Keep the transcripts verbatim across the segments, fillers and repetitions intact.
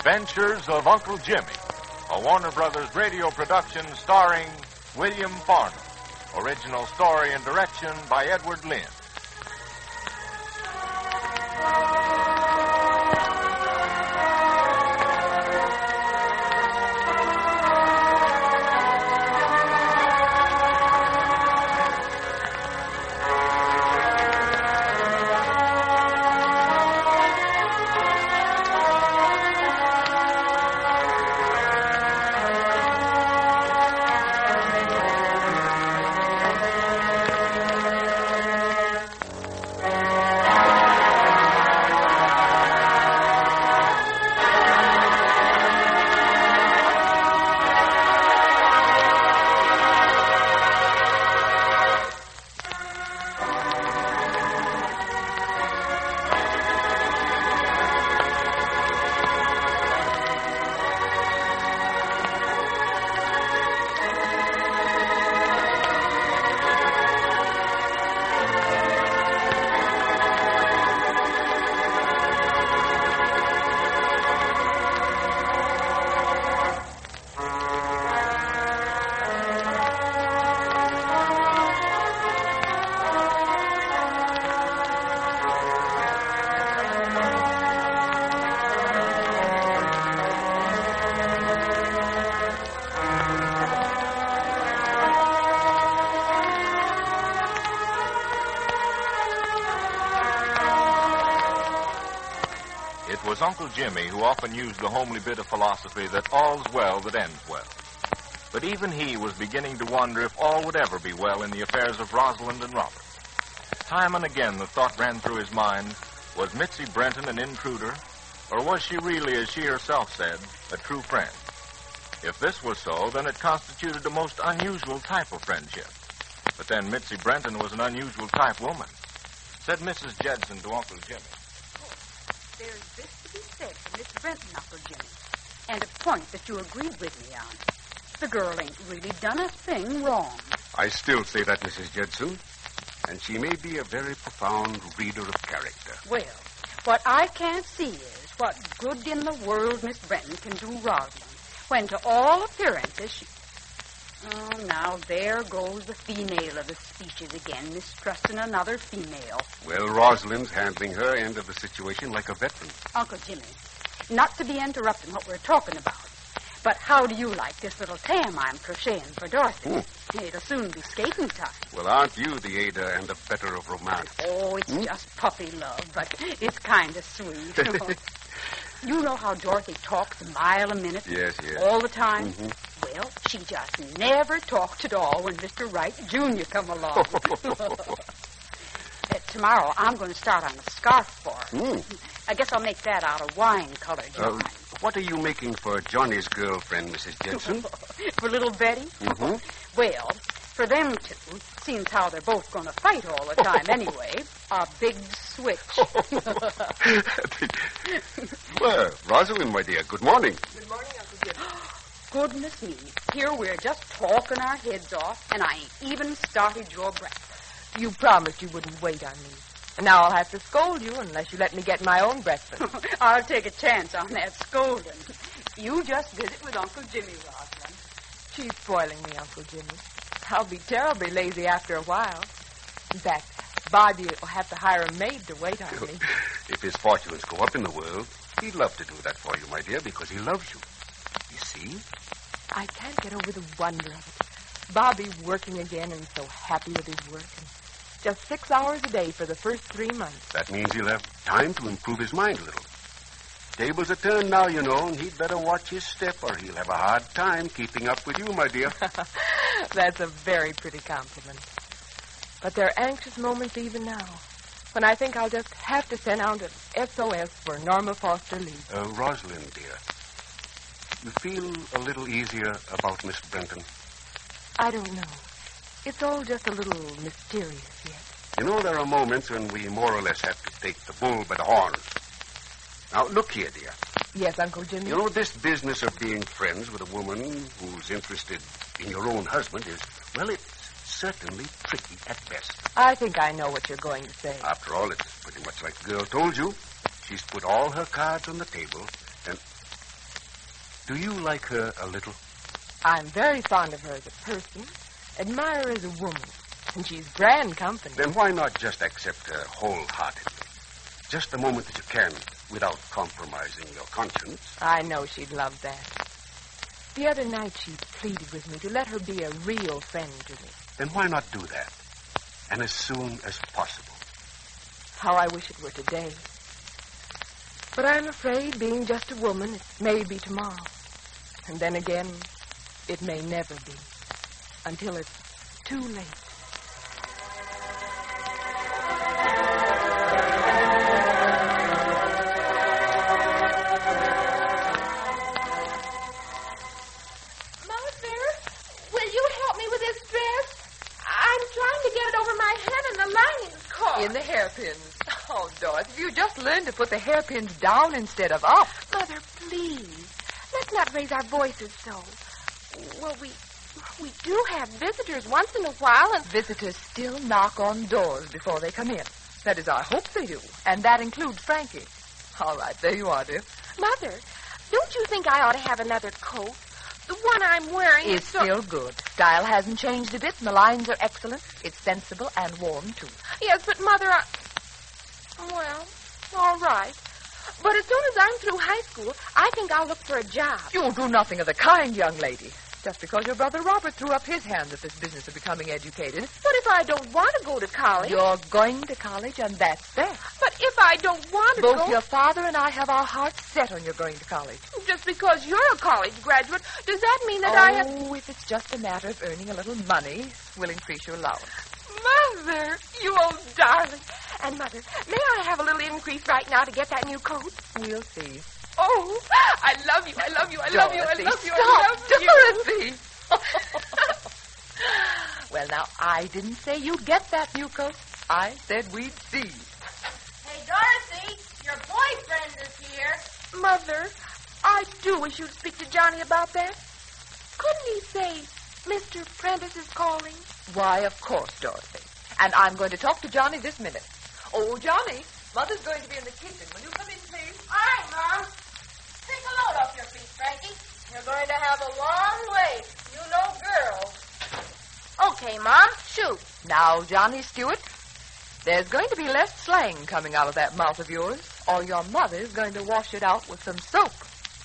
Adventures of Uncle Jimmy, a Warner Brothers radio production starring William Farnham. Original story and direction by Edward Lynn. It was Uncle Jimmy who often used the homely bit of philosophy that all's well that ends well. But even he was beginning to wonder if all would ever be well in the affairs of Rosalind and Robert. Time and again the thought ran through his mind, was Mitzi Brenton an intruder, or was she really, as she herself said, a true friend? If this was so, then it constituted a most unusual type of friendship. But then Mitzi Brenton was an unusual type woman. Said Missus Jedson to Uncle Jimmy. There's this to be said for Miss Brenton, Uncle Jimmy, and a point that you agreed with me on. The girl ain't really done a thing wrong. I still say that, Missus Jedson, and she may be a very profound reader of character. Well, what I can't see is what good in the world Miss Brenton can do Rosalind, when to all appearances she... Oh, now there goes the female of the species again, mistrusting another female. Well, Rosalind's handling her end of the situation like a veteran. Uncle Jimmy, not to be interrupting what we're talking about, but how do you like this little tam I'm crocheting for Dorothy? Hmm. It'll soon be skating time. Well, aren't you the aider and abettor of romance? Oh, it's hmm? just puppy love, but it's kind of sweet. You know how Dorothy talks a mile a minute? Yes, yes. All the time? Mm-hmm. Well, she just never talked at all when Mister Wright Junior come along. uh, tomorrow, I'm going to start on a scarf for her. Mm. I guess I'll make that out of wine-colored yarn. Uh, what are you making for Johnny's girlfriend, Missus Jedson? For little Betty? Mm-hmm. Well, for them two, seems how they're both going to fight all the time anyway, a big switch. Well, Rosalind, my dear, good morning. Good morning, Uncle Jim. Goodness me. Here we're just talking our heads off, and I ain't even started your breakfast. You promised you wouldn't wait on me. And now I'll have to scold you unless you let me get my own breakfast. I'll take a chance on that scolding. You just visit with Uncle Jimmy, Rosalind. She's spoiling me, Uncle Jimmy. I'll be terribly lazy after a while. In fact, Bobby will have to hire a maid to wait on me. If his fortunes go up in the world, he'd love to do that for you, my dear, because he loves you. You see? I can't get over the wonder of it. Bobby working again and so happy with his work. And just six hours a day for the first three months. That means he'll have time to improve his mind a little. Tables are turned now, you know, and he'd better watch his step or he'll have a hard time keeping up with you, my dear. That's a very pretty compliment. But there are anxious moments even now, when I think I'll just have to send out an S O S for Norma Foster Lee. Uh, Rosalind, dear, you feel a little easier about Miss Brenton? I don't know. It's all just a little mysterious yet. You know, there are moments when we more or less have to take the bull by the horns. Now, look here, dear. Yes, Uncle Jimmy? You know, this business of being friends with a woman who's interested in your own husband is, well, it's certainly tricky at best. I think I know what you're going to say. After all, it's pretty much like the girl told you. She's put all her cards on the table, and... Do you like her a little? I'm very fond of her as a person, admire her as a woman, and she's grand company. Then why not just accept her wholeheartedly? Just the moment that you can, without compromising your conscience. I know she'd love that. The other night she pleaded with me to let her be a real friend to me. Then why not do that? And as soon as possible. How I wish it were today. But I'm afraid, being just a woman, it may be tomorrow. And then again, it may never be. Until it's too late. Mother, will you help me with this dress? I'm trying to get it over my head and the lining's caught. In the hairpins. Oh, Dorothy, if you just learned to put the hairpins down instead of up. Mother, please. Let's not raise our voices so. Well, we we do have visitors once in a while, and Visitors still knock on doors before they come in. That is, I hope they do. And that includes Frankie. All right, there you are, dear. Mother, don't you think I ought to have another coat? The one I'm wearing is It's so... still good. Style hasn't changed a bit, and the lines are excellent. It's sensible and warm, too. Yes, but Mother, I... Well, all right. But as soon as I'm through high school, I think I'll look for a job. You'll do nothing of the kind, young lady. Just because your brother Robert threw up his hands at this business of becoming educated. But if I don't want to go to college... You're going to college, and that's that. But if I don't want to Both go... your father and I have our hearts set on your going to college. Just because you're a college graduate, does that mean that oh, I have... if it's just a matter of earning a little money, we'll increase your allowance. Mother, you old darling. And, Mother, may I have a little increase right now to get that new coat? We'll see. Oh, I love you, I love you, I love you, I Dorothy, love you, I love you. Dorothy! Well, now, I didn't say you'd get that new coat. I said we'd see. Hey, Dorothy, your boyfriend is here. Mother, I do wish you'd speak to Johnny about that. Couldn't he say Mister Prentice is calling? Why, of course, Dorothy. And I'm going to talk to Johnny this minute. Oh, Johnny, Mother's going to be in the kitchen. Will you come in, please? All right, Mom. Take a load off your feet, Frankie. You're going to have a long wait. You know girls. Okay, Mom, shoot. Now, Johnny Stewart, there's going to be less slang coming out of that mouth of yours, or your mother's going to wash it out with some soap.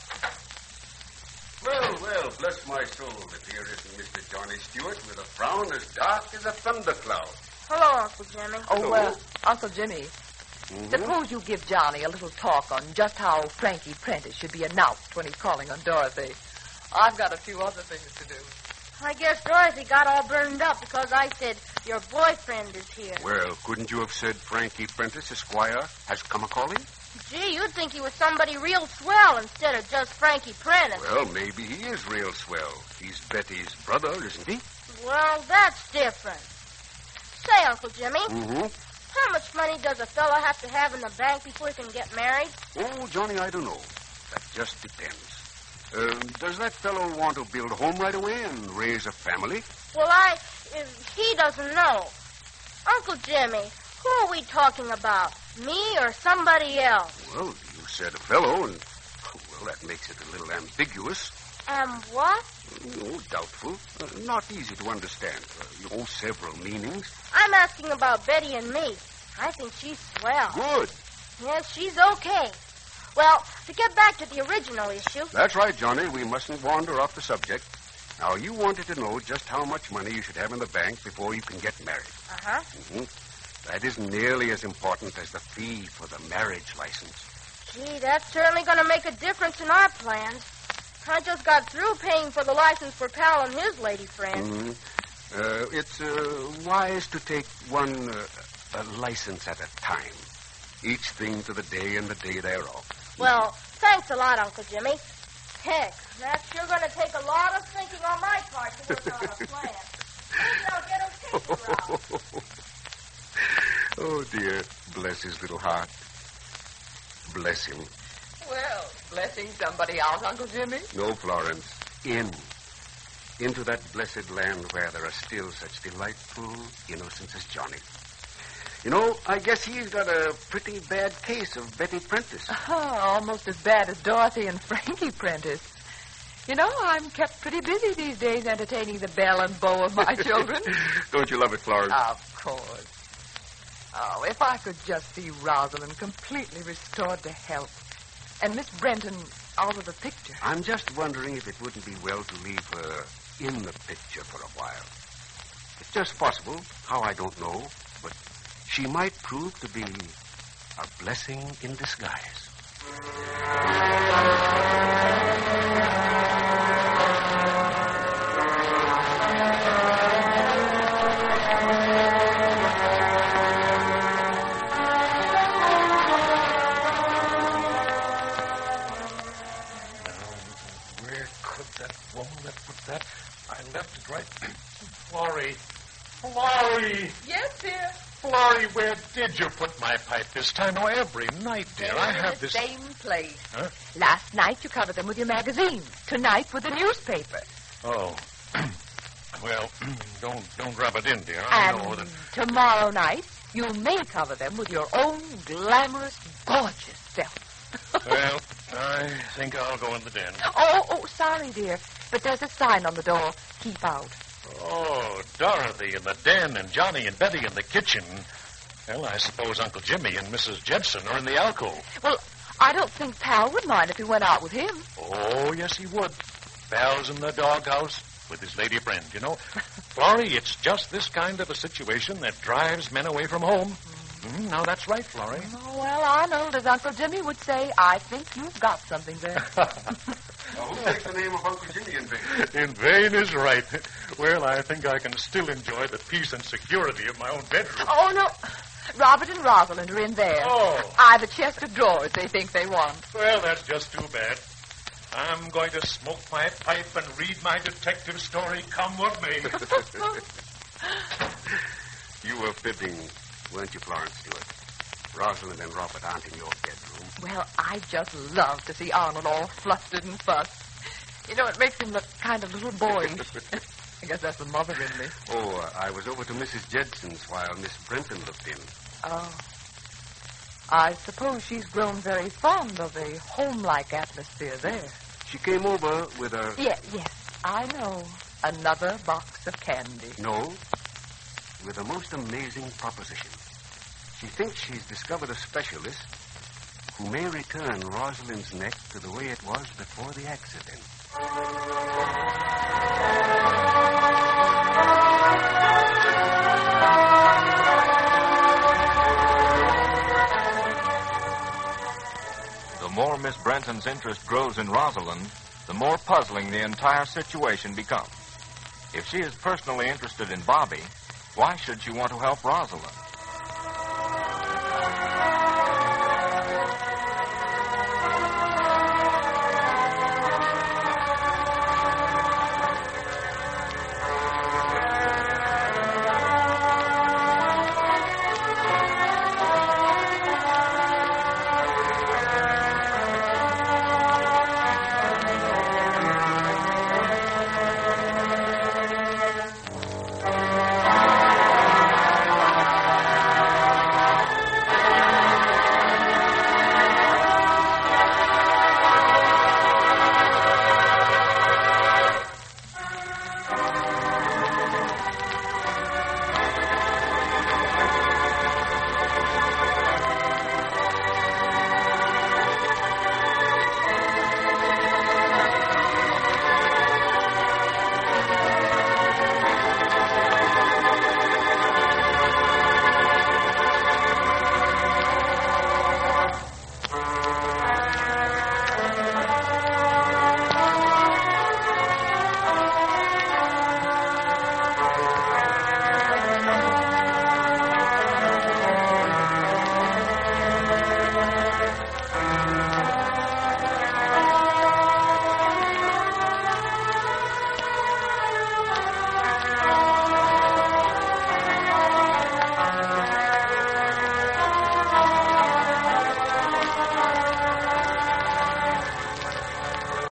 Well, well, bless my soul, if here isn't Mister Johnny Stewart with a frown as dark as a thundercloud. Hello, Uncle Jimmy. Oh, Hello. well, Uncle Jimmy, Mm-hmm. suppose you give Johnny a little talk on just how Frankie Prentice should be announced when he's calling on Dorothy. I've got a few other things to do. I guess Dorothy got all burned up because I said your boyfriend is here. Well, couldn't you have said Frankie Prentice, Esquire, has come a-calling? Gee, you'd think he was somebody real swell instead of just Frankie Prentice. Well, maybe he is real swell. He's Betty's brother, isn't he? Well, that's different. Say, Uncle Jimmy, Mm-hmm. how much money does a fellow have to have in the bank before he can get married? Oh, Johnny, I don't know. That just depends. Uh, does that fellow want to build a home right away and raise a family? Well, I... Uh, he doesn't know. Uncle Jimmy, who are we talking about? Me or somebody else? Well, you said a fellow, and, well, that makes it a little ambiguous. Um, what? Oh, doubtful. Uh, not easy to understand. Uh, you know, several meanings. I'm asking about Betty and me. I think she's swell. Good. Yes, she's okay. Well, to get back to the original issue... That's right, Johnny. We mustn't wander off the subject. Now, you wanted to know just how much money you should have in the bank before you can get married. Uh-huh. Mm-hmm. That isn't nearly as important as the fee for the marriage license. Gee, that's certainly going to make a difference in our plans. I just got through paying for the license for Pal and his lady friend. Mm-hmm. Uh, it's uh, wise to take one uh, a license at a time. Each thing to the day and the day thereof. Well, thanks a lot, Uncle Jimmy. Heck, that's sure going to take a lot of thinking on my part to work out a plan. Maybe I'll get a picture out. Oh, dear. Bless his little heart. Bless him. Well, blessing somebody out, Uncle Jimmy. No, Florence. In. Into that blessed land where there are still such delightful innocents as Johnny. You know, I guess he's got a pretty bad case of Betty Prentice. Oh, almost as bad as Dorothy and Frankie Prentice. You know, I'm kept pretty busy these days entertaining the belle and beau of my children. Don't you love it, Florence? Of course. Oh, if I could just see Rosalind completely restored to health and Miss Brenton out of the picture. I'm just wondering if it wouldn't be well to leave her in the picture for a while. It's just possible, how I don't know, but she might prove to be a blessing in disguise. That I left it right. Florrie. Florrie. Yes, dear. Florrie, where did you put my pipe this time? Oh, every night, dear. They're I in have the this. same place. Huh? Last night you covered them with your magazine. Tonight with the newspaper. Oh. Well, don't don't rub it in, dear. I And know that. tomorrow night you may cover them with your own glamorous, gorgeous self. Well, I think I'll go in the den. Oh, oh, sorry, dear. But there's a sign on the door. Keep out. Oh, Dorothy in the den and Johnny and Betty in the kitchen. Well, I suppose Uncle Jimmy and Missus Judson are in the alcove. Well, I don't think Pal would mind if you went out with him. Oh, yes, he would. Pal's in the doghouse with his lady friend, you know. Florrie, it's just this kind of a situation that drives men away from home. Mm, now, that's right, Florrie. Oh, well, Arnold, as Uncle Jimmy would say, I think you've got something there. Now, who takes the name of Uncle Jimmy in vain? In vain is right. Well, I think I can still enjoy the peace and security of my own bedroom. Oh, no. Robert and Rosalind are in there. Oh. I've a chest of drawers they think they want. Well, that's just too bad. I'm going to smoke my pipe and read my detective story, come what may. You were fibbing, weren't you, Florence Stewart? Rosalind and Robert aren't in your bedroom. Well, I just love to see Arnold all flustered and fussed. You know, it makes him look kind of little boyish. I guess that's the mother in me. Oh, uh, I was over to Missus Judson's while Miss Brenton looked in. Oh. I suppose she's grown very fond of a home-like atmosphere there. She came over with her... Yes, yes, I know. Another box of candy. No, with a most amazing proposition. She thinks she's discovered a specialist who may return Rosalind's neck to the way it was before the accident. The more Miss Brenton's interest grows in Rosalind, the more puzzling the entire situation becomes. If she is personally interested in Bobby, why should she want to help Rosalind?